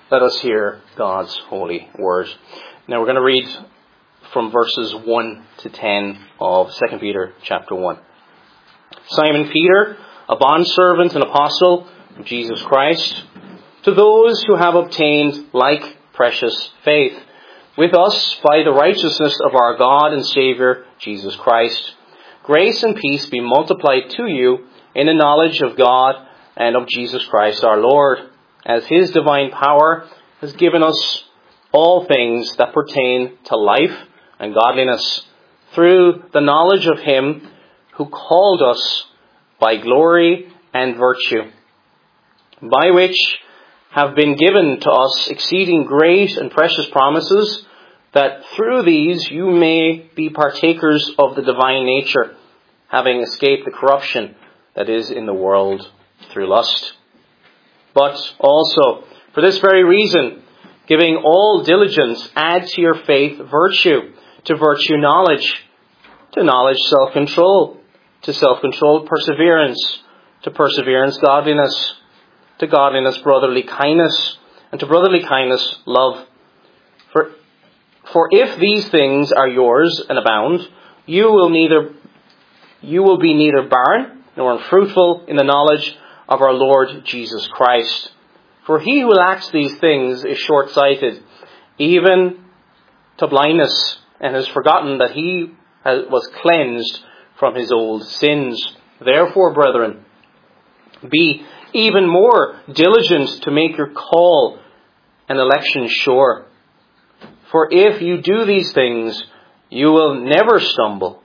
Let us hear God's holy word. Now we're going to read from verses 1 to 10 of 2 Peter chapter 1. Simon Peter, a bondservant and apostle of Jesus Christ, to those who have obtained like precious faith with us by the righteousness of our God and Saviour Jesus Christ, grace and peace be multiplied to you in the knowledge of God and of Jesus Christ our Lord, as His divine power has given us all things that pertain to life and godliness, through the knowledge of Him who called us by glory and virtue, by which have been given to us exceeding great and precious promises, that through these you may be partakers of the divine nature, having escaped the corruption that is in the world through lust. But also, for this very reason, giving all diligence, add to your faith virtue, to virtue knowledge, to knowledge self-control, to self-control perseverance, to perseverance godliness, to godliness brotherly kindness, and to brotherly kindness love. For if these things are yours and abound, you will be neither barren nor unfruitful in the knowledge of our Lord Jesus Christ. For he who lacks these things is short-sighted, even to blindness, and has forgotten that he was cleansed from his old sins. Therefore, brethren, be even more diligent to make your call and election sure. For if you do these things, you will never stumble.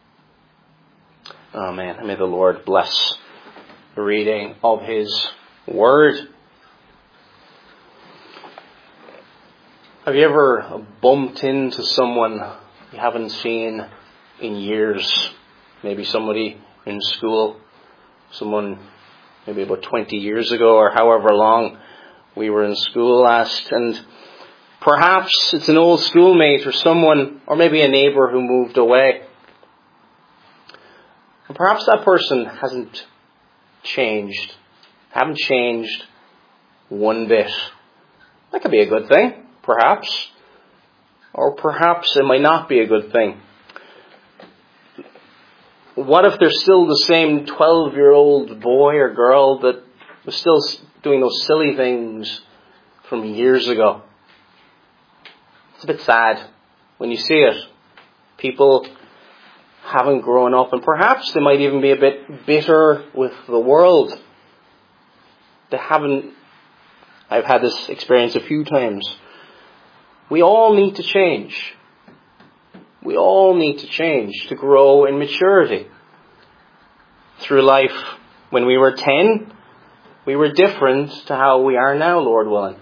Amen. And may the Lord bless the reading of His Word. Have you ever bumped into someone you haven't seen in years? Maybe somebody in school, someone maybe about 20 years ago or however long we were in school last, and perhaps it's an old schoolmate or someone, or maybe a neighbour who moved away. And perhaps that person hasn't changed, haven't changed one bit. That could be a good thing, perhaps. Or perhaps it might not be a good thing. What if they're still the same 12-year-old boy or girl that was still doing those silly things from years ago? It's a bit sad when you see it. People haven't grown up, and perhaps they might even be a bit bitter with the world. I've had this experience a few times. We all need to change. We all need to change to grow in maturity. Through life, when we were 10, we were different to how we are now, Lord willing.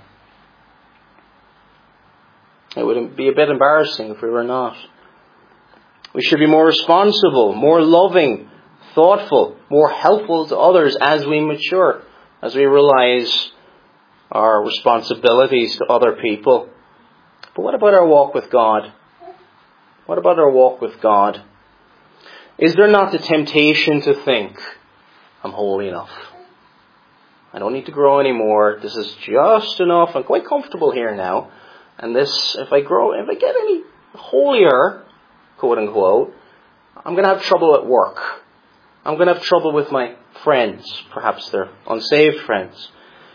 It would be a bit embarrassing if we were not. We should be more responsible, more loving, thoughtful, more helpful to others as we mature, as we realize our responsibilities to other people. But what about our walk with God? What about our walk with God? Is there not the temptation to think, I'm holy enough. I don't need to grow anymore. This is just enough. I'm quite comfortable here now. And this, if I get any holier, quote unquote, I'm going to have trouble at work. I'm going to have trouble with my friends. Perhaps they're unsaved friends.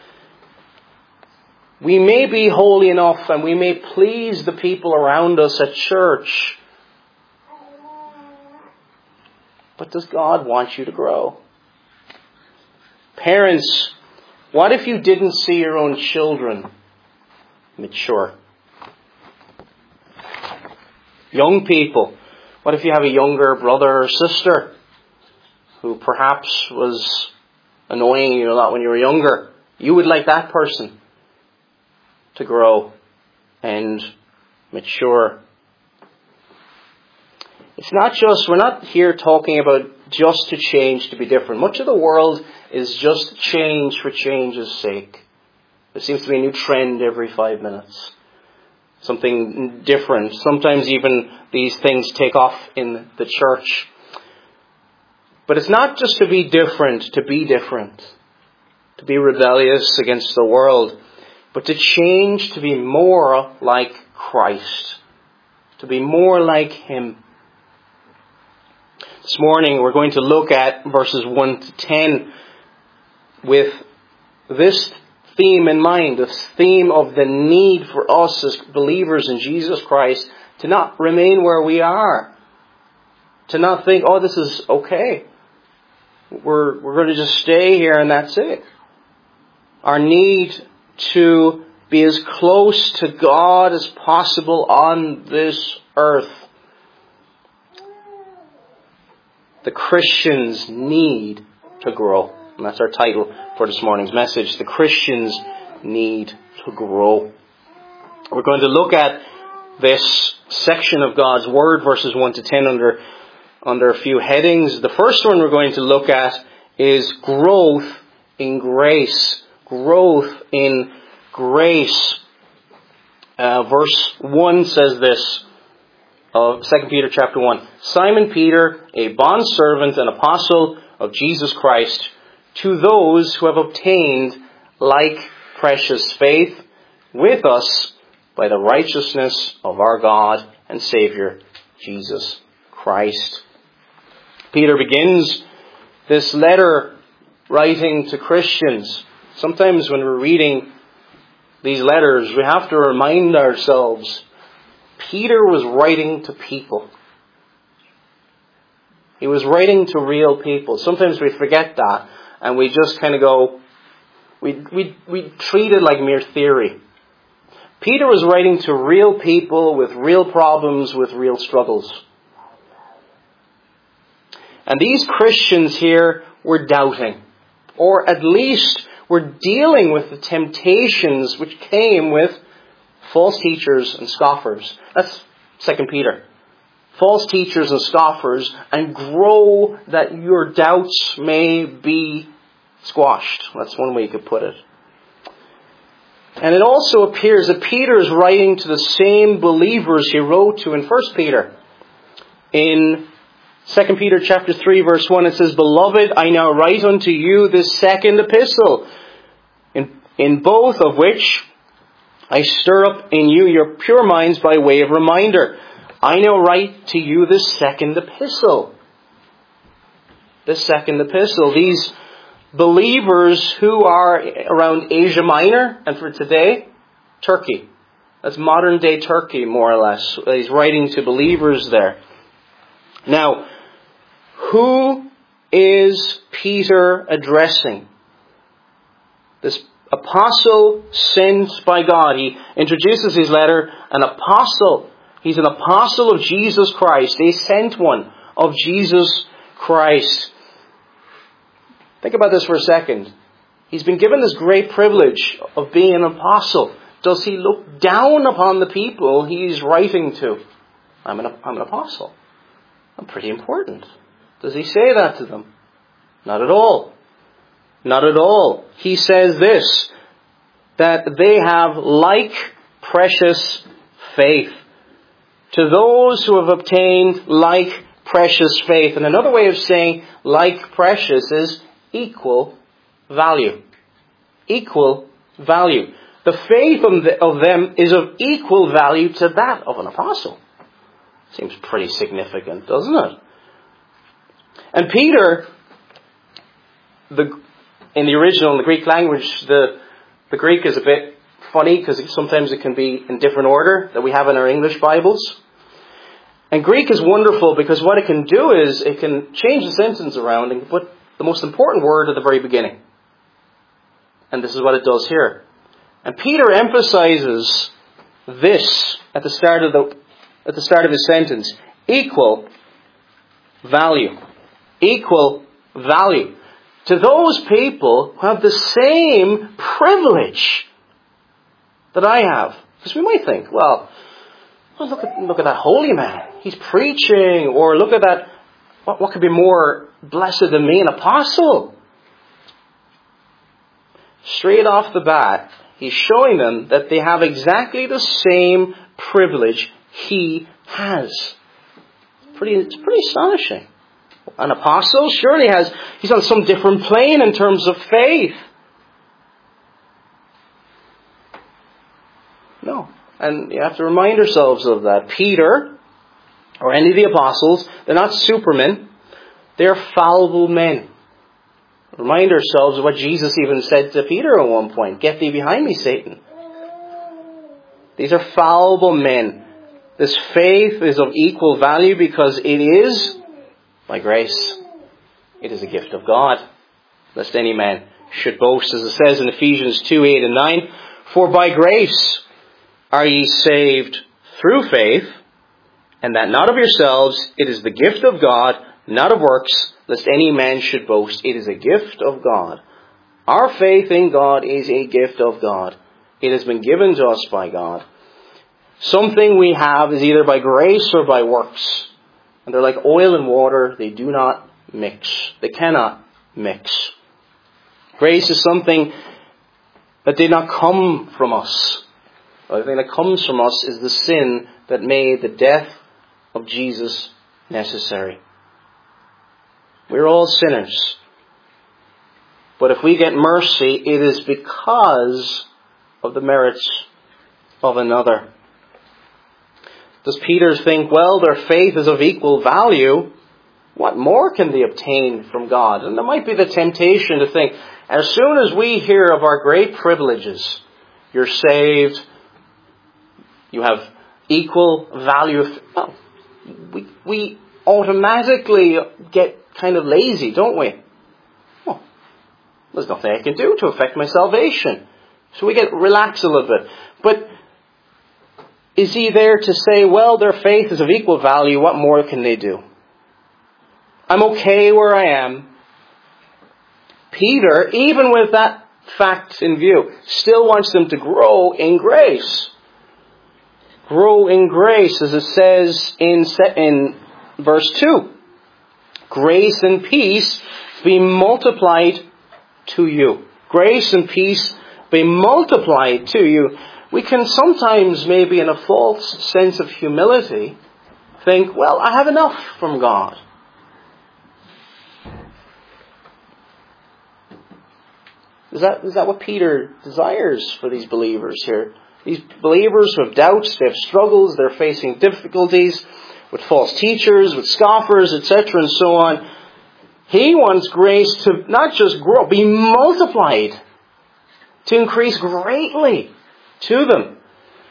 We may be holy enough and we may please the people around us at church. But does God want you to grow? Parents, what if you didn't see your own children mature? Young people, what if you have a younger brother or sister who perhaps was annoying you a lot when you were younger? You would like that person to grow and mature. It's not just, we're not here talking about just to change to be different. Much of the world is just change for change's sake. There seems to be a new trend every 5 minutes. Something different. Sometimes even these things take off in the church. But it's not just to be different, to be different. To be rebellious against the world. but to change to be more like Christ, to be more like Him. This morning we're going to look at verses 1 to 10 with this theme in mind, this theme of the need for us as believers in Jesus Christ to not remain where we are, to not think, oh, this is okay. We're going to just stay here and that's it. Our need to be as close to God as possible on this earth. The Christians need to grow. And that's our title for this morning's message. The Christians need to grow. We're going to look at this section of God's Word, verses 1 to 10, under a few headings. The first one we're going to look at is growth in grace. Growth in grace. Verse 1 says this of 2 Peter chapter 1. Simon Peter, a bondservant and apostle of Jesus Christ, to those who have obtained like precious faith with us by the righteousness of our God and Savior, Jesus Christ. Peter begins this letter writing to Christians. Sometimes when we're reading these letters, we have to remind ourselves, Peter was writing to people. He was writing to real people. Sometimes we forget that and we just kind of go, we treat it like mere theory. Peter was writing to real people with real problems, with real struggles. And these Christians here were doubting, or at least were dealing with the temptations which came with false teachers and scoffers. That's 2 Peter. False teachers and scoffers, and grow that your doubts may be squashed. That's one way you could put it. And it also appears that Peter is writing to the same believers he wrote to in 1 Peter. In 2 Peter chapter 3 verse 1 it says, Beloved, I now write unto you this second epistle, in both of which I stir up in you your pure minds by way of reminder. I now write to you this second epistle. This second epistle. These believers who are around Asia Minor, and for today, Turkey. That's modern day Turkey, more or less. He's writing to believers there. Now, who is Peter addressing? This apostle sent by God. He introduces his letter, an apostle. He's an apostle of Jesus Christ, a sent one of Jesus Christ. Think about this for a second. He's been given this great privilege of being an apostle. Does he look down upon the people he's writing to? I'm an apostle. I'm pretty important. Does he say that to them? Not at all. Not at all. He says this, that they have like precious faith. To those who have obtained like precious faith. And another way of saying like precious is equal value. Equal value. The faith of them is of equal value to that of an apostle. Seems pretty significant, doesn't it? And Peter, in the original, in the Greek language, the Greek is a bit funny because sometimes it can be in different order that we have in our English Bibles. And Greek is wonderful because what it can do is it can change the sentence around and put the most important word at the very beginning. And this is what it does here. And Peter emphasizes this at the start of his sentence. Equal value. Equal value. To those people who have the same privilege that I have. Because we might think, well, look at that holy man. He's preaching. Or look at that. What could be more blessed than me, an apostle? Straight off the bat, he's showing them that they have exactly the same privilege he has. It's pretty astonishing. An apostle surely he's on some different plane in terms of faith. No. And you have to remind ourselves of that. Peter, or any of the apostles, they're not supermen. They're fallible men. Remind ourselves of what Jesus even said to Peter at one point. Get thee behind me, Satan. These are fallible men. This faith is of equal value because it is by grace. It is a gift of God, lest any man should boast, as it says in Ephesians 2:8 and 9. For by grace are ye saved through faith, and that not of yourselves, it is the gift of God, not of works, lest any man should boast. It is a gift of God. Our faith in God is a gift of God. It has been given to us by God. Something we have is either by grace or by works. And they're like oil and water. They do not mix. They cannot mix. Grace is something that did not come from us. The thing that comes from us is the sin that made the death of Jesus necessary. We're all sinners. But if we get mercy, it is because of the merits of another. Does Peter think, well, their faith is of equal value? What more can they obtain from God? And there might be the temptation to think, as soon as we hear of our great privileges, you're saved, you have equal value. Well, we automatically get kind of lazy, don't we? Well, there's nothing I can do to affect my salvation. So we get relaxed a little bit. But is he there to say, well, their faith is of equal value, what more can they do? I'm okay where I am. Peter, even with that fact in view, still wants them to grow in grace. Grow in grace, as it says in verse 2. Grace and peace be multiplied to you. Grace and peace be multiplied to you. We can sometimes, maybe in a false sense of humility, think, well, I have enough from God. Is that what Peter desires for these believers here? These believers who have doubts, they have struggles, they're facing difficulties with false teachers, with scoffers, etc. and so on. He wants grace to not just grow, be multiplied, to increase greatly to them.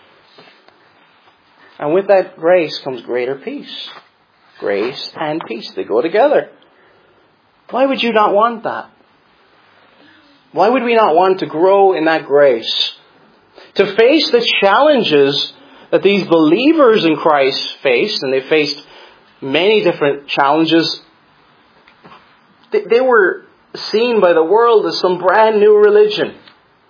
And with that grace comes greater peace. Grace and peace, they go together. Why would you not want that? Why would we not want to grow in that grace? To face the challenges that these believers in Christ faced, and they faced many different challenges. They were seen by the world as some brand new religion.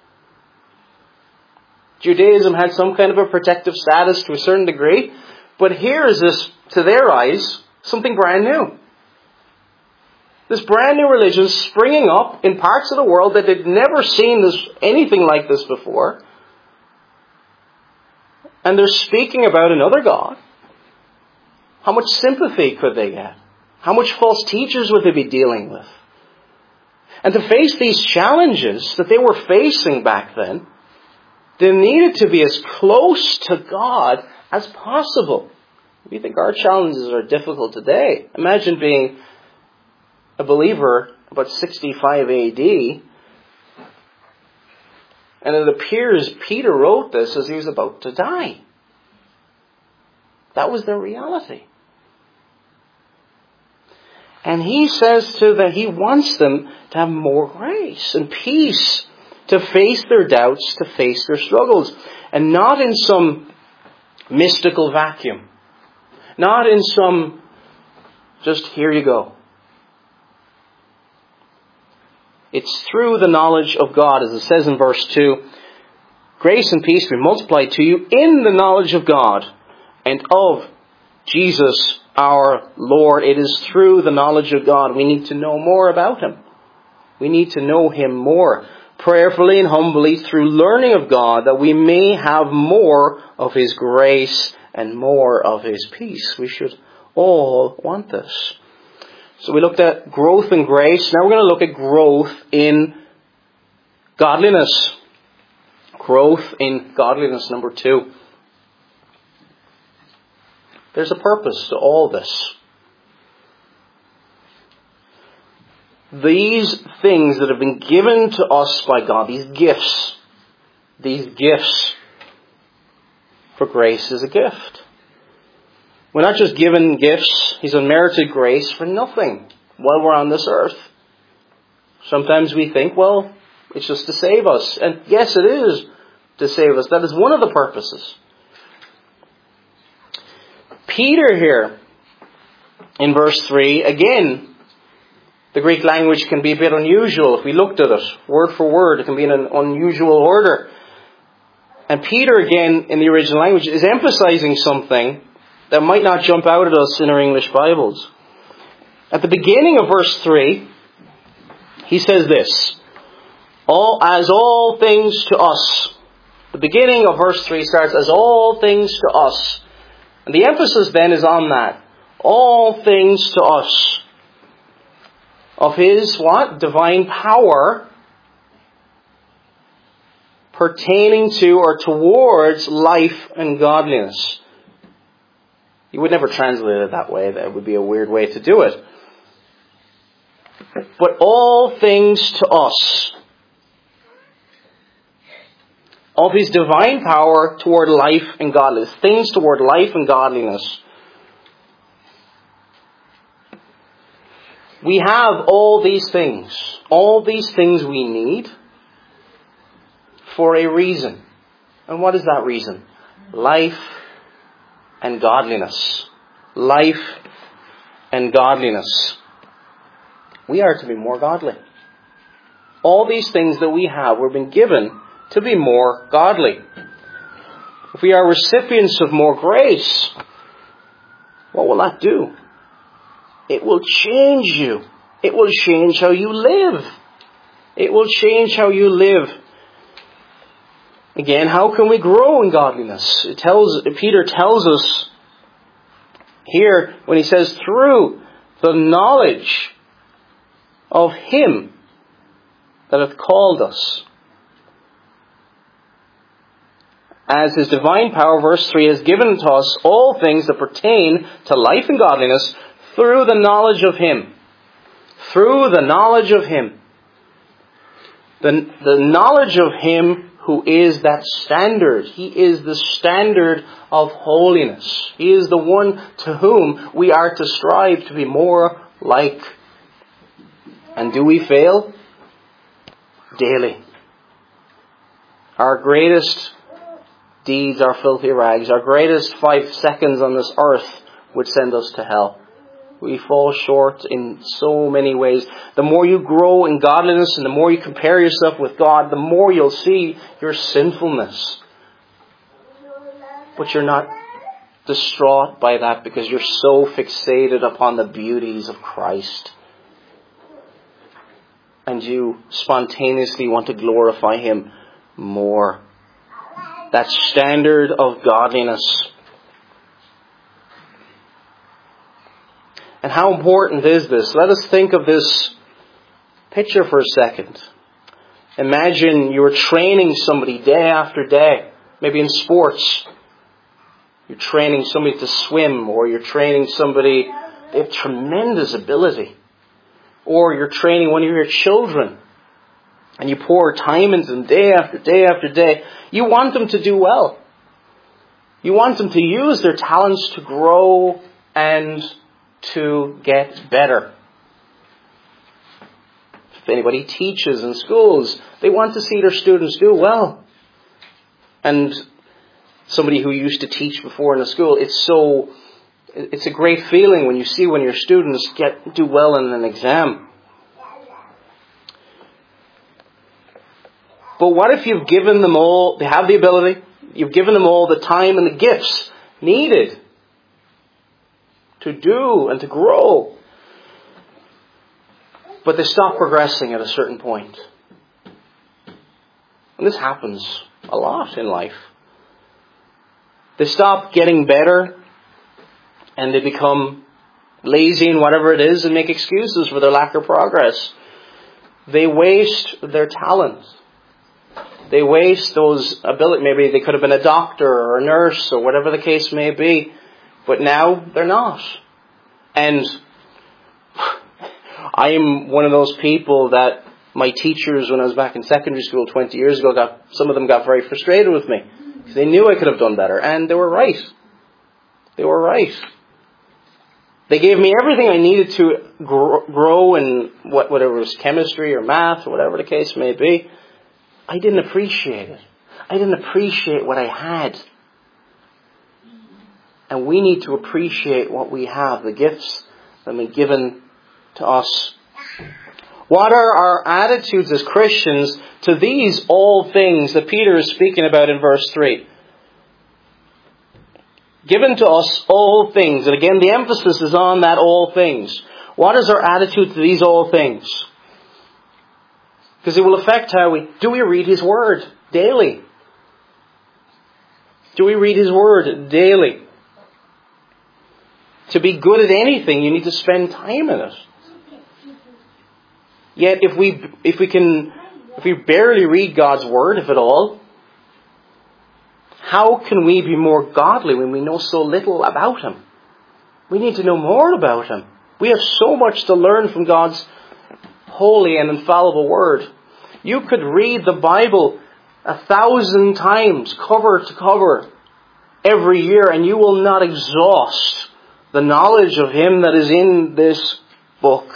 Judaism had some kind of a protective status to a certain degree, but here is this, to their eyes, something brand new. This brand new religion springing up in parts of the world that had never seen anything like this before. And they're speaking about another God. How much sympathy could they get? How much false teachers would they be dealing with? And to face these challenges that they were facing back then, they needed to be as close to God as possible. We think our challenges are difficult today. Imagine being a believer about 65 AD, and it appears Peter wrote this as he was about to die. That was their reality. And he says to them, he wants them to have more grace and peace, to face their doubts, to face their struggles, and not in some mystical vacuum. Not in some, just here you go. It's through the knowledge of God, as it says in verse 2, grace and peace be multiplied to you in the knowledge of God and of Jesus our Lord. It is through the knowledge of God. We need to know more about Him. We need to know Him more, prayerfully and humbly, through learning of God, that we may have more of His grace and more of His peace. We should all want this. So we looked at growth in grace. Now we're going to look at growth in godliness. growth in godliness, number 2. There's a purpose to all this. These things that have been given to us by God, these gifts for grace is a gift. We're not just given gifts, His unmerited grace for nothing while we're on this earth. Sometimes we think, well, it's just to save us. And yes, it is to save us. That is one of the purposes. Peter here, in verse 3, again, the Greek language can be a bit unusual. If we looked at it, word for word, it can be in an unusual order. And Peter, again, in the original language, is emphasizing something that might not jump out at us in our English Bibles. At the beginning of verse 3, he says this, as all things to us. The beginning of verse 3 starts, as all things to us. And the emphasis then is on that. All things to us. Of His, what? Divine power pertaining to or towards life and godliness. You would never translate it that way. That would be a weird way to do it. But all things to us. Of His divine power toward life and godliness. Things toward life and godliness. We have all these things we need for a reason. And what is that reason? Life and godliness. Life and godliness. We are to be more godly. All these things that we have, we've been given to be more godly. If we are recipients of more grace, what will that do? It will change you. It will change how you live. It will change how you live. Again, how can we grow in godliness? Peter tells us here when he says, through the knowledge of Him that hath called us. As His divine power, verse 3, has given to us all things that pertain to life and godliness through the knowledge of Him. Through the knowledge of Him. The knowledge of Him who is that standard. He is the standard of holiness. He is the one to whom we are to strive to be more like. And do we fail? Daily. Our greatest deeds are filthy rags. Our greatest 5 seconds on this earth would send us to hell. We fall short in so many ways. The more you grow in godliness and the more you compare yourself with God, the more you'll see your sinfulness. But you're not distraught by that because you're so fixated upon the beauties of Christ. And you spontaneously want to glorify Him more. That standard of godliness. And how important is this? Let us think of this picture for a second. Imagine you're training somebody day after day, maybe in sports. You're training somebody to swim, or you're training somebody, they have tremendous ability. Or you're training one of your children, and you pour time into them day after day after day. You want them to do well. You want them to use their talents to grow and to get better. If anybody teaches in schools, they want to see their students do well. And somebody who used to teach before in a school, it's a great feeling when you see when your students do well in an exam. But what if you've given them all, they have the ability, you've given them all the time and the gifts needed to do and to grow, but they stop progressing at a certain point. And this happens a lot in life. They stop getting better and they become lazy in whatever it is and make excuses for their lack of progress. They waste their talent. They waste those abilities. Maybe they could have been a doctor or a nurse or whatever the case may be. But now they're not. And I am one of those people that my teachers, when I was back in secondary school 20 years ago, some of them got very frustrated with me. Because they knew I could have done better. And they were right. They were right. They gave me everything I needed to grow in whatever it was, chemistry or math or whatever the case may be. I didn't appreciate it. I didn't appreciate what I had. And we need to appreciate what we have, the gifts that have been given to us. What are our attitudes as Christians to these all things that Peter is speaking about in verse 3? Given to us all things. And again, the emphasis is on that all things. What is our attitude to these all things? Because it will affect do we read His Word daily? Do we read His Word daily? To be good at anything, you need to spend time in it. Yet if we barely read God's Word, if at all, how can we be more godly when we know so little about Him? We need to know more about Him. We have so much to learn from God's holy and infallible Word. You could read the Bible 1,000 times, cover to cover, every year, and you will not exhaust the knowledge of Him that is in this book.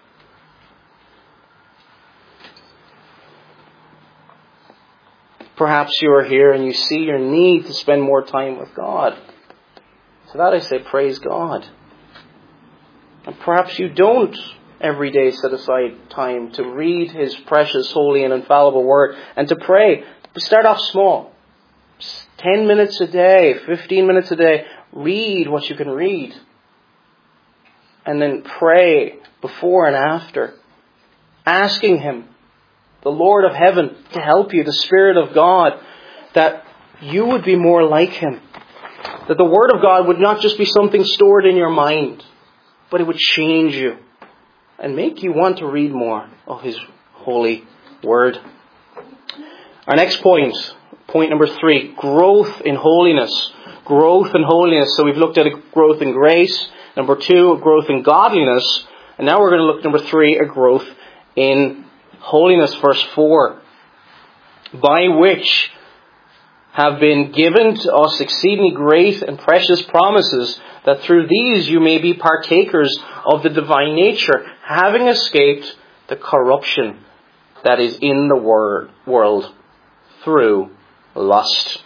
Perhaps you are here and you see your need to spend more time with God. So that I say, praise God. And perhaps you don't every day set aside time to read His precious, holy and infallible Word and to pray. Start off small. 10 minutes a day, 15 minutes a day. Read what you can read. And then pray before and after. Asking Him, the Lord of heaven, to help you, the Spirit of God, that you would be more like Him. That the Word of God would not just be something stored in your mind, but it would change you and make you want to read more of His holy Word. Our next point number 3, growth in holiness. Growth in holiness. So we've looked at a growth in grace. Number 2, a growth in godliness. And now we're going to look, number 3, a growth in holiness. Verse 4. By which have been given to us exceedingly great and precious promises, that through these you may be partakers of the divine nature, having escaped the corruption that is in the world through lust.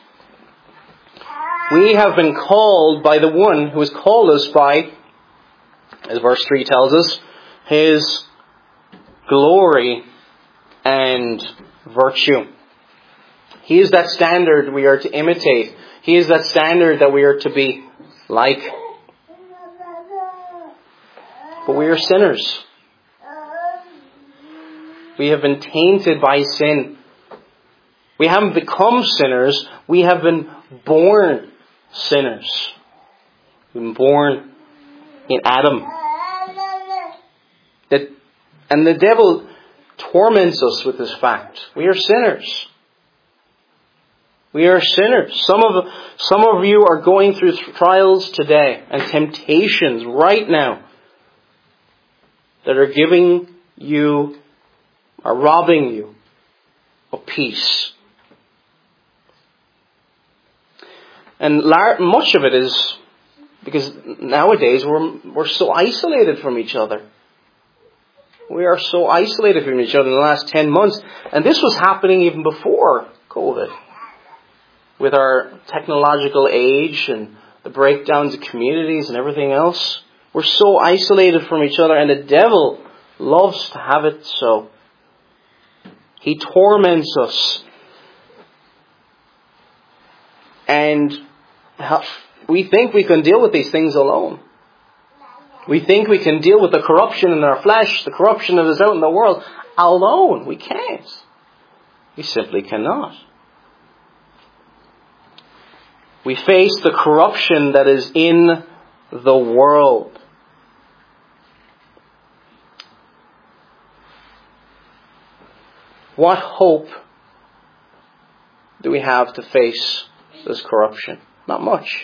We have been called by the one who has called us by, as verse 3 tells us, His glory and virtue. He is that standard we are to imitate. He is that standard that we are to be like. But we are sinners. We have been tainted by sin. We haven't become sinners. We have been born sinners. We've been born in Adam. And the devil torments us with this fact. We are sinners. We are sinners. Some of you are going through trials today and temptations right now that are robbing you of peace. And much of it is because nowadays we're so isolated from each other. We are so isolated from each other in the last 10 months. And this was happening even before COVID. With our technological age and the breakdowns of communities and everything else. We're so isolated from each other, and the devil loves to have it so. He torments us. And we think we can deal with these things alone. We think we can deal with the corruption in our flesh, the corruption that is out in the world, alone. We can't. We simply cannot. We face the corruption that is in the world. What hope do we have to face this corruption? Not much.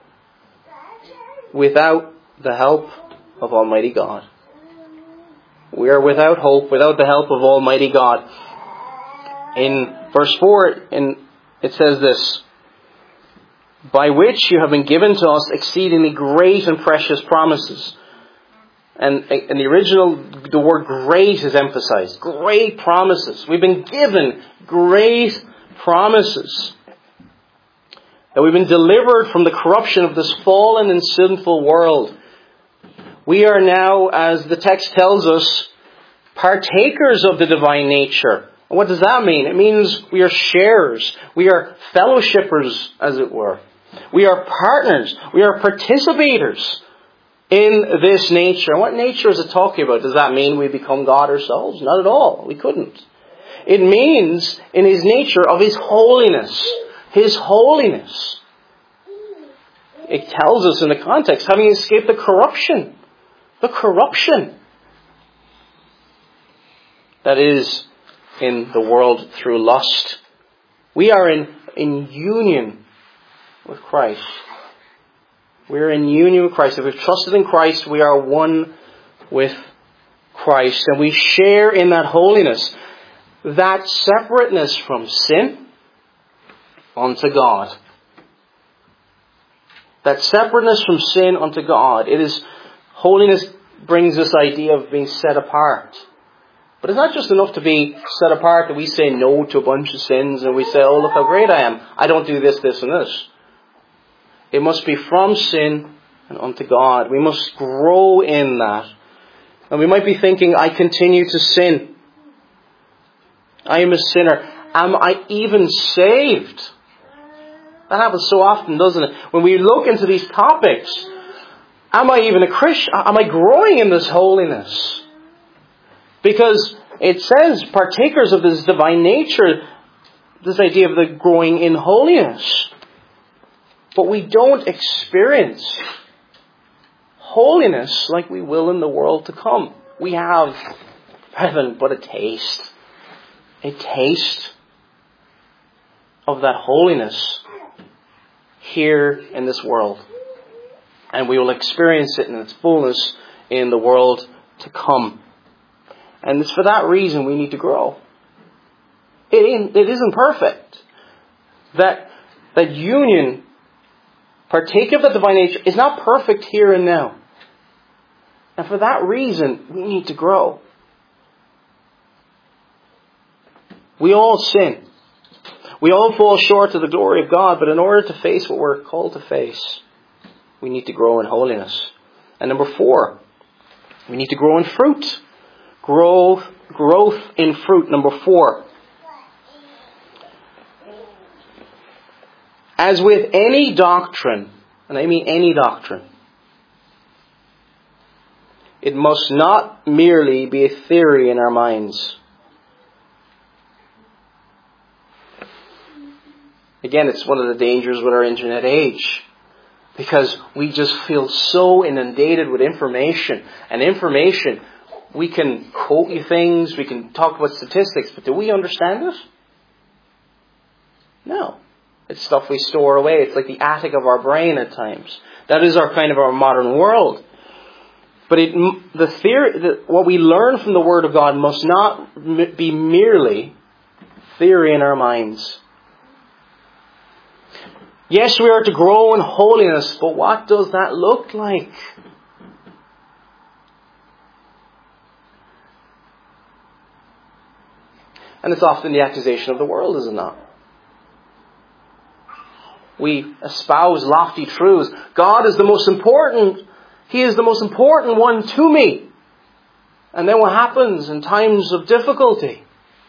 Without the help of Almighty God. We are without hope, without the help of Almighty God. In verse 4, it says this, by which you have been given to us exceedingly great and precious promises. And in the original, the word great is emphasized. Great promises. We've been given great promises. That we've been delivered from the corruption of this fallen and sinful world. We are now, as the text tells us, partakers of the divine nature. And what does that mean? It means we are sharers. We are fellowshippers, as it were. We are partners. We are participators in this nature. And what nature is it talking about? Does that mean we become God ourselves? Not at all. We couldn't. It means in His nature of His holiness. His holiness. It tells us in the context, having escaped the corruption. The corruption that is in the world through lust. We are in union with Christ. We're in union with Christ. If we've trusted in Christ, we are one with Christ. And we share in that holiness, that separateness from sin unto God. That separateness from sin unto God. Holiness brings this idea of being set apart. But it's not just enough to be set apart that we say no to a bunch of sins and we say, oh, look how great I am. I don't do this, this, and this. It must be from sin and unto God. We must grow in that. And we might be thinking, I continue to sin. I am a sinner. Am I even saved? That happens so often, doesn't it? When we look into these topics, am I even a Christian? Am I growing in this holiness? Because it says, partakers of this divine nature, this idea of the growing in holiness. But we don't experience holiness like we will in the world to come. We have, heaven, but a taste of that holiness here in this world. And we will experience it in its fullness in the world to come. And it's for that reason we need to grow. It isn't perfect. That union, partake of the divine nature, is not perfect here and now. And for that reason, we need to grow. We all sin. We all fall short of the glory of God, but in order to face what we're called to face, we need to grow in holiness. And number 4, we need to grow in fruit. Growth in fruit. Number 4. As with any doctrine, and I mean any doctrine, it must not merely be a theory in our minds. Again, it's one of the dangers with our internet age. Because we just feel so inundated with information. And information, we can quote you things, we can talk about statistics, but do we understand it? No. It's stuff we store away. It's like the attic of our brain at times. That is our modern world. But what we learn from the Word of God must not be merely theory in our minds. Yes, we are to grow in holiness, but what does that look like? And it's often the accusation of the world, is it not? We espouse lofty truths. God is the most important. He is the most important one to me. And then what happens in times of difficulty?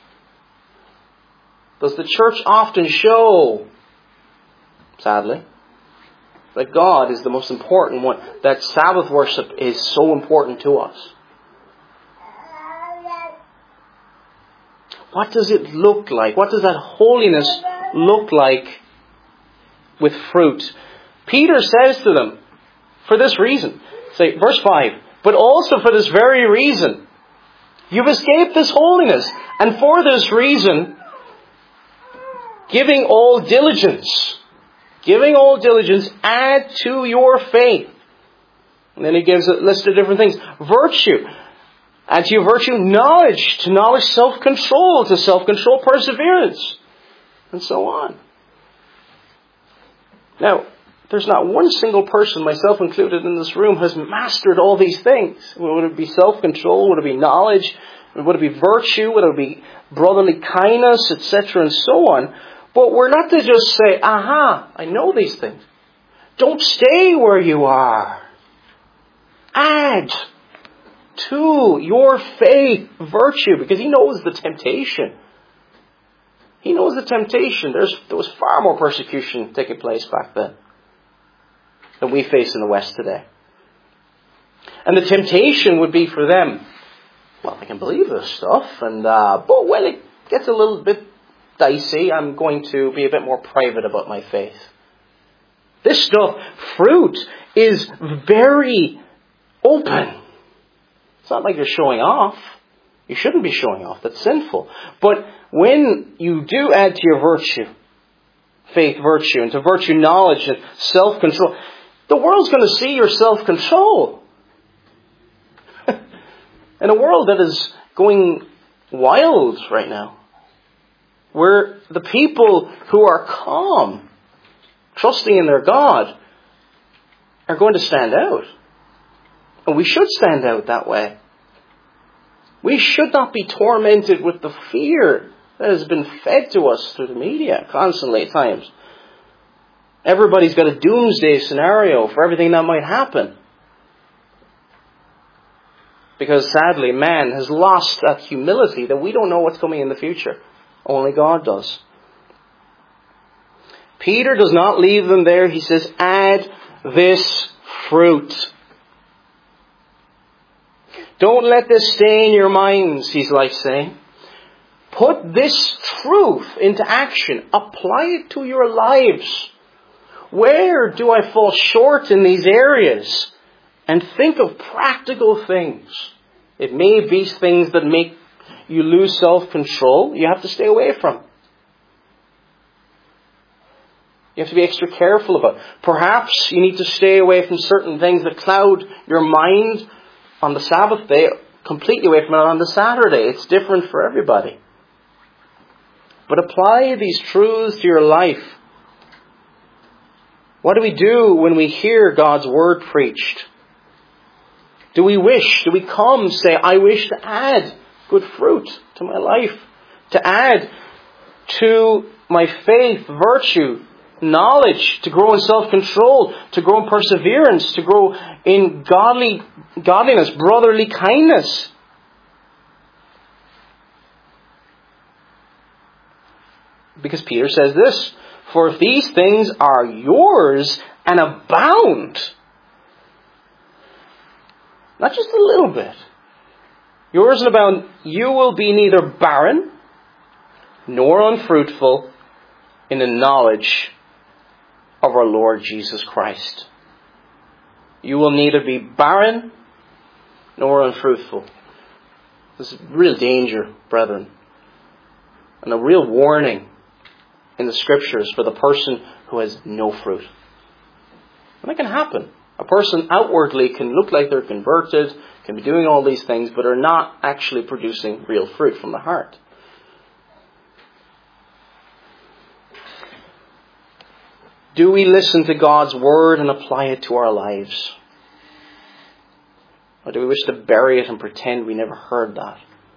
Does the church often show, sadly, that God is the most important one? That Sabbath worship is so important to us. What does it look like? What does that holiness look like with fruit? Peter says to them, for this reason, verse 5, but also for this very reason, you've escaped this holiness. And for this reason, Giving all diligence. Giving all diligence, add to your faith. And then he gives a list of different things. Virtue. Add to your virtue knowledge. To knowledge self-control. To self-control perseverance. And so on. Now, there's not one single person, myself included in this room, has mastered all these things. Would it be self-control? Would it be knowledge? Would it be virtue? Would it be brotherly kindness, etc. and so on? But we're not to just say, aha, I know these things. Don't stay where you are. Add to your faith virtue, because he knows the temptation. He knows the temptation. There was far more persecution taking place back then than we face in the West today. And the temptation would be for them, well, I can believe this stuff, but when it gets a little bit dicey, I'm going to be a bit more private about my faith. This stuff, fruit, is very open. It's not like you're showing off. You shouldn't be showing off. That's sinful. But when you do add to your virtue, faith virtue, and to virtue knowledge and self-control, the world's going to see your self-control. In a world that is going wild right now, where the people who are calm, trusting in their God, are going to stand out. And we should stand out that way. We should not be tormented with the fear that has been fed to us through the media constantly at times. Everybody's got a doomsday scenario for everything that might happen. Because sadly, man has lost that humility that we don't know what's coming in the future. Only God does. Peter does not leave them there. He says, add this fruit. Don't let this stay in your minds, he's like saying. Put this truth into action. Apply it to your lives. Where do I fall short in these areas? And think of practical things. It may be things that make you lose self-control. You have to stay away from. You have to be extra careful about. Perhaps you need to stay away from certain things that cloud your mind on the Sabbath day, completely away from it on the Saturday. It's different for everybody. But apply these truths to your life. What do we do when we hear God's word preached? Do we come say, I wish to add good fruit to my life, to add to my faith, virtue, knowledge, to grow in self-control, to grow in perseverance, to grow in godliness, brotherly kindness. Because Peter says this, for if these things are yours and abound, not just a little bit, yours and abound, you will be neither barren nor unfruitful in the knowledge of our Lord Jesus Christ. You will neither be barren nor unfruitful. This is real danger, brethren. And a real warning in the Scriptures for the person who has no fruit. And that can happen. A person outwardly can look like they're converted, can be doing all these things, but are not actually producing real fruit from the heart. Do we listen to God's word and apply it to our lives? Or do we wish to bury it and pretend we never heard that?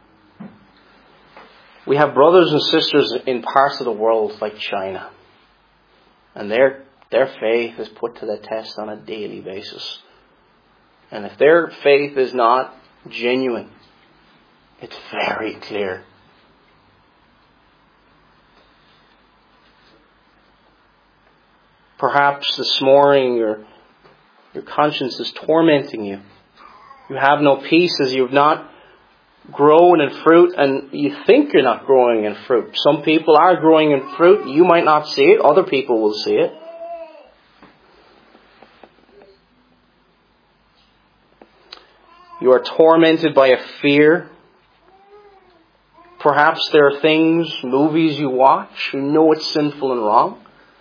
We have brothers and sisters in parts of the world like China. And their faith is put to the test on a daily basis. And if their faith is not genuine, it's very clear. Perhaps this morning your conscience is tormenting you. You have no peace as you've not grown in fruit, and you think you're not growing in fruit. Some people are growing in fruit. You might not see it. Other people will see it. You are tormented by a fear. Perhaps there are things, movies you watch, you know it's sinful and wrong,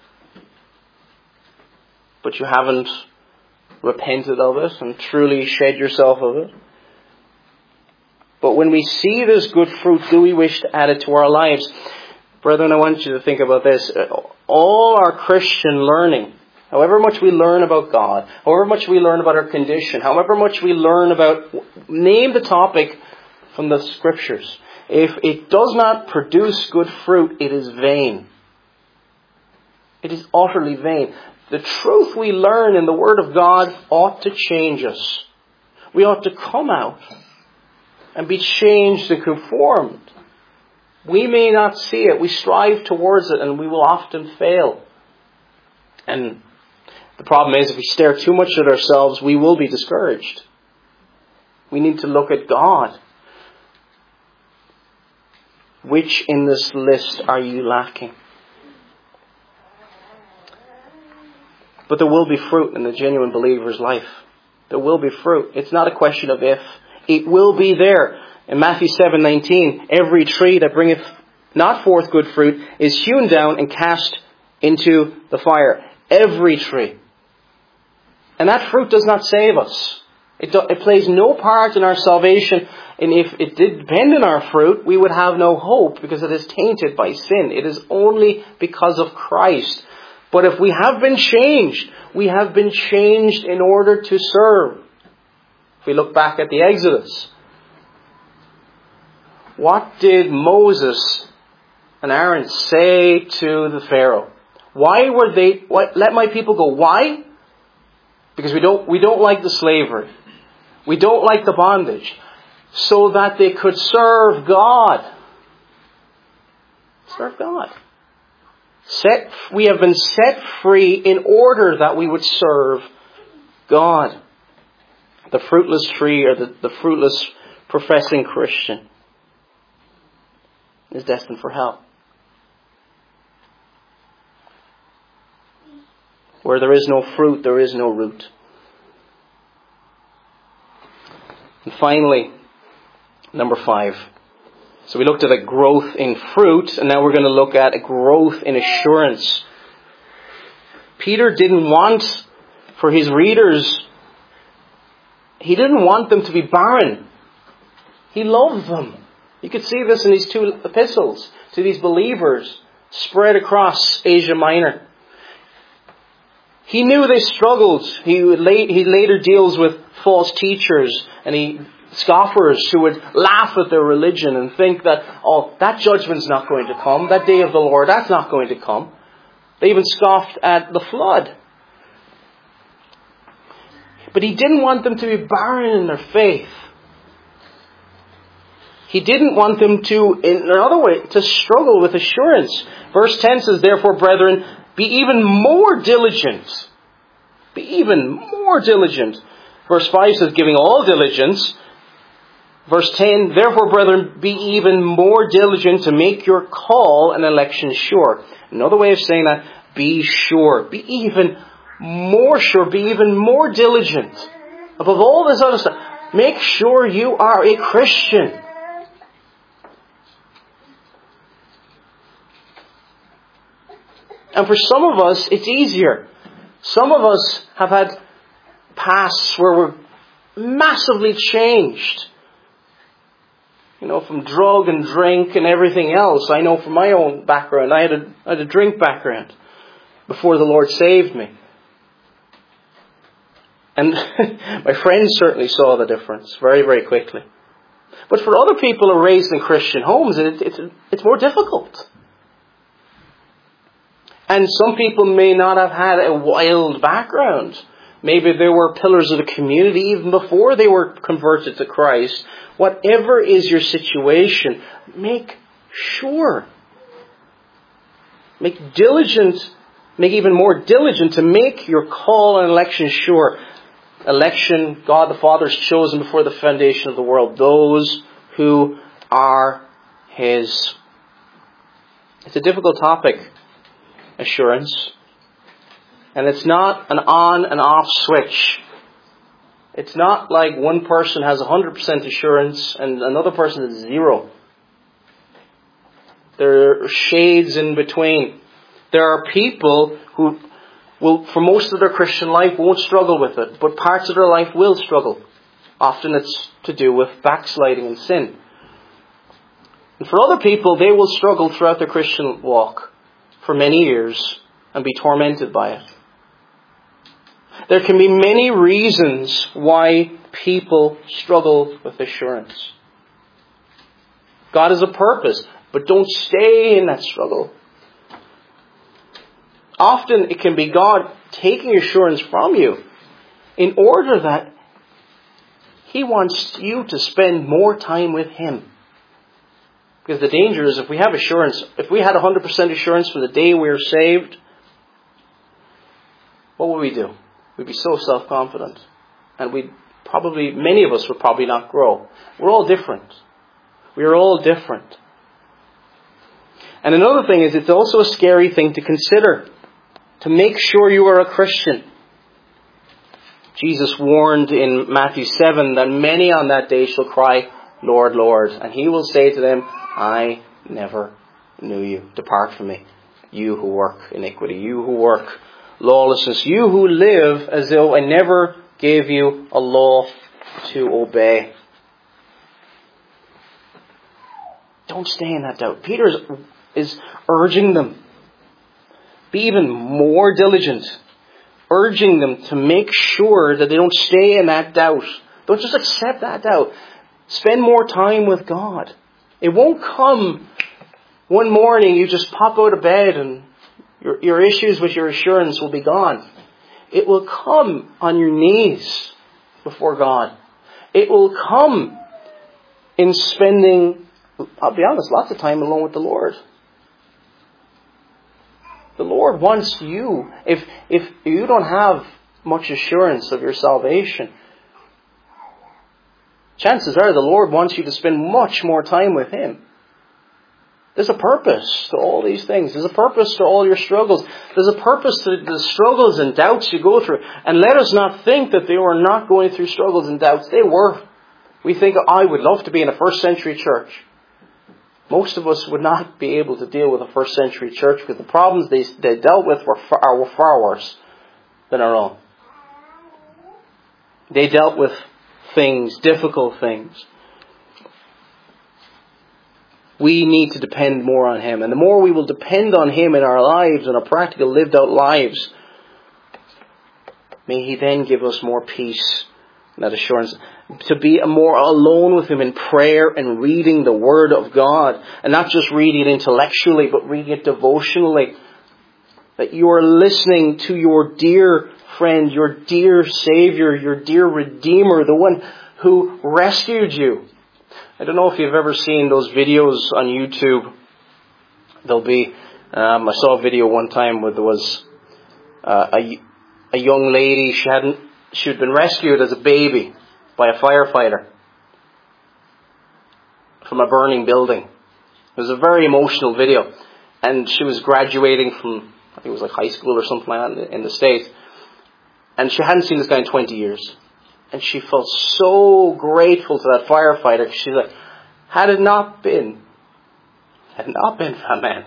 but you haven't repented of it and truly shed yourself of it. But when we see this good fruit, do we wish to add it to our lives? Brethren, I want you to think about this. All our Christian learning, however much we learn about God, however much we learn about our condition, however much we learn about, name the topic from the Scriptures, if it does not produce good fruit, it is vain. It is utterly vain. The truth we learn in the Word of God ought to change us. We ought to come out and be changed and conformed. We may not see it. We strive towards it and we will often fail. And the problem is, if we stare too much at ourselves, we will be discouraged. We need to look at God. Which in this list are you lacking? But there will be fruit in the genuine believer's life. There will be fruit. It's not a question of if. It will be there. In Matthew 7:19, every tree that bringeth not forth good fruit is hewn down and cast into the fire. Every tree. And that fruit does not save us. It plays no part in our salvation. And if it did depend on our fruit, we would have no hope because it is tainted by sin. It is only because of Christ. But if we have been changed, we have been changed in order to serve. If we look back at the Exodus, what did Moses and Aaron say to the Pharaoh? Why were they, let my people go? Why? Because we don't like the slavery. We don't like the bondage. So that they could serve God. Serve God. We have been set free in order that we would serve God. The fruitless tree, or the fruitless professing Christian, is destined for hell. Where there is no fruit, there is no root. And finally, number 5. So we looked at a growth in fruit, and now we're going to look at a growth in assurance. Peter didn't want for his readers, he didn't want them to be barren. He loved them. You could see this in these 2 epistles to these believers spread across Asia Minor. He knew they struggled. He later deals with false teachers and scoffers who would laugh at their religion and think that, that judgment's not going to come. That day of the Lord, that's not going to come. They even scoffed at the flood. But he didn't want them to be barren in their faith. He didn't want them to, in another way, to struggle with assurance. Verse 10 says, therefore, brethren, be even more diligent. Be even more diligent. Verse 5 says, giving all diligence. Verse 10, therefore, brethren, be even more diligent to make your call and election sure. Another way of saying that, be sure. Be even more sure. Be even more diligent. Above all this other stuff, make sure you are a Christian. And for some of us, it's easier. Some of us have had pasts where we're massively changed. From drug and drink and everything else. I know from my own background, I had a drink background before the Lord saved me. And my friends certainly saw the difference very, very quickly. But for other people who are raised in Christian homes, it's more difficult. And some people may not have had a wild background. Maybe they were pillars of the community even before they were converted to Christ. Whatever is your situation, make sure. Make even more diligent to make your call and election sure. Election, God the Father has chosen before the foundation of the world. Those who are His. It's a difficult topic, assurance. And it's not an on and off switch. It's not like one person has 100% assurance and another person has 0. There are shades in between. There are people who will, for most of their Christian life, won't struggle with it, but parts of their life will struggle. Often it's to do with backsliding and sin. And for other people, they will struggle throughout their Christian walk for many years and be tormented by it. There can be many reasons why people struggle with assurance. God has a purpose, but don't stay in that struggle. Often it can be God taking assurance from you in order that He wants you to spend more time with Him. Because the danger is if we have assurance, if we had 100% assurance from the day we were saved, what would we do? We'd be so self-confident. And many of us would probably not grow. We're all different. We are all different. And another thing is, it's also a scary thing to consider. To make sure you are a Christian. Jesus warned in Matthew 7 that many on that day shall cry, Lord, Lord. And He will say to them, I never knew you. Depart from me, you who work iniquity, you who work lawlessness, you who live as though I never gave you a law to obey. Don't stay in that doubt. Peter is urging them. Be even more diligent. Urging them to make sure that they don't stay in that doubt. Don't just accept that doubt. Spend more time with God. It won't come one morning you just pop out of bed and your issues with your assurance will be gone. It will come on your knees before God. It will come in spending, I'll be honest, lots of time alone with the Lord. The Lord wants you, if you don't have much assurance of your salvation, chances are the Lord wants you to spend much more time with Him. There's a purpose to all these things. There's a purpose to all your struggles. There's a purpose to the struggles and doubts you go through. And let us not think that they were not going through struggles and doubts. They were. We think, I would love to be in a first century church. Most of us would not be able to deal with a first century church because the problems they dealt with were far worse than our own. They dealt with things, difficult things. We need to depend more on Him. And the more we will depend on Him in our lives, in our practical lived out lives, may He then give us more peace and that assurance. To be more alone with Him in prayer and reading the Word of God. And not just reading it intellectually, but reading it devotionally. That you are listening to your dear friend, your dear Savior, your dear Redeemer, the one who rescued you. I don't know if you've ever seen those videos on YouTube. There'll be, I saw a video one time where there was a young lady. She had been rescued as a baby by a firefighter from a burning building. It was a very emotional video. And she was graduating from, I think it was like high school or something like that in the States. And she hadn't seen this guy in 20 years. And she felt so grateful to that firefighter. She's like, had it not been for that man,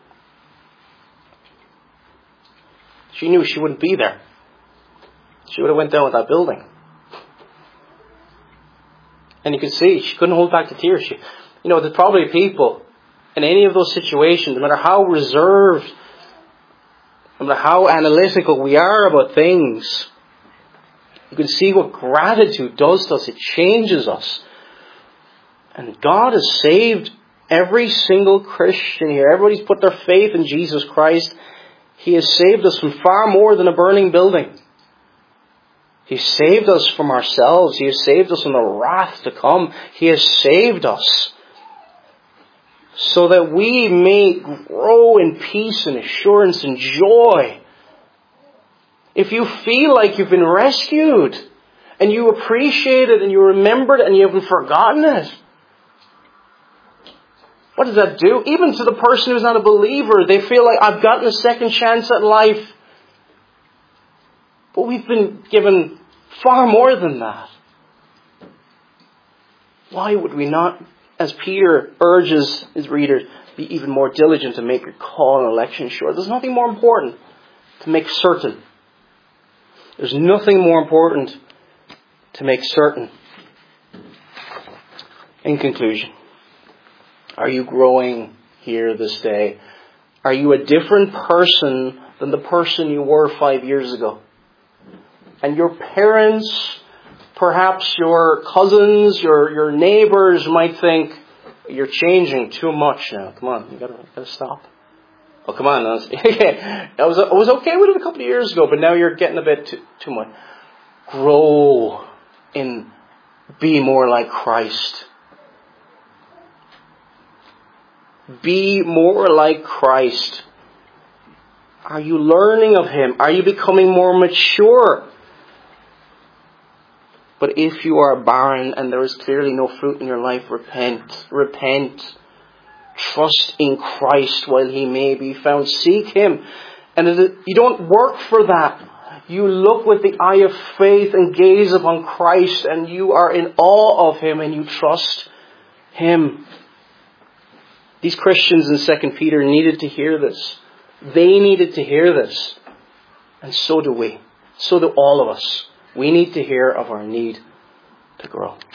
she knew she wouldn't be there. She would have went down with that building. And you could see, she couldn't hold back the tears. There's probably people in any of those situations, no matter how reserved, no matter how analytical we are about things, you can see what gratitude does to us. It changes us. And God has saved every single Christian here. Everybody's put their faith in Jesus Christ. He has saved us from far more than a burning building. He saved us from ourselves. He has saved us from the wrath to come. He has saved us so that we may grow in peace and assurance and joy. If you feel like you've been rescued and you appreciate it and you remember it and you haven't forgotten it, what does that do? Even to the person who's not a believer, they feel like, I've gotten a second chance at life. But we've been given far more than that. Why would we not as Peter urges his readers, be even more diligent to make your call and election sure. There's nothing more important to make certain. There's nothing more important to make certain. In conclusion, are you growing here this day? Are you a different person than the person you were 5 years ago? And your parents, perhaps your cousins, your neighbors might think, you're changing too much now. Come on, you gotta stop. Oh, come on. I was okay with it a couple of years ago, but now you're getting a bit too much. Grow in, be more like Christ. Be more like Christ. Are you learning of Him? Are you becoming more mature? But if you are barren and there is clearly no fruit in your life, repent. Repent. Trust in Christ while He may be found. Seek Him. And you don't work for that. You look with the eye of faith and gaze upon Christ, and you are in awe of Him and you trust Him. These Christians in 2 Peter needed to hear this. They needed to hear this. And so do we. So do all of us. We need to hear of our need to grow.